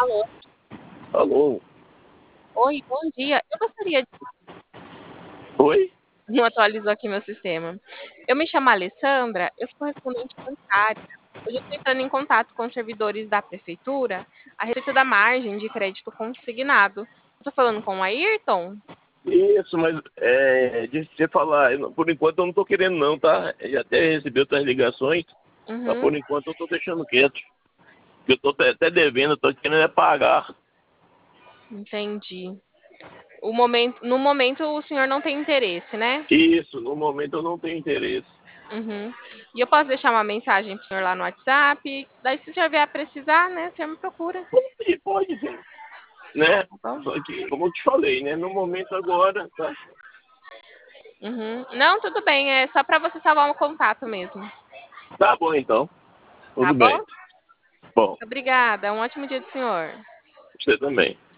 Alô, Alô? oi, bom dia. Eu gostaria de Oi? não atualizou aqui meu sistema. Eu me chamo Alessandra, eu sou correspondente bancária. Hoje eu estou entrando em contato com os servidores da prefeitura a respeito da margem de crédito consignado. Estou falando com o Ayrton? Isso, mas deixa eu te falar, por enquanto eu não tô querendo não, tá? Eu já até recebi outras ligações, mas Uhum, por enquanto eu tô deixando quieto. Eu tô até devendo, tô querendo pagar. entendi. No momento o senhor não tem interesse, né? Isso, no momento eu não tenho interesse. Uhum. E eu posso deixar uma mensagem para o senhor lá no WhatsApp? Daí se o senhor vier a precisar, né, o senhor me procura, E pode sim, né? tá bom? Só que, como eu te falei, né? No momento agora, tá? Uhum. Não, tudo bem, é só para você salvar um contato mesmo, Tá bom então, tá tudo bem. bom? Bom, Obrigada, um ótimo dia do senhor. você também.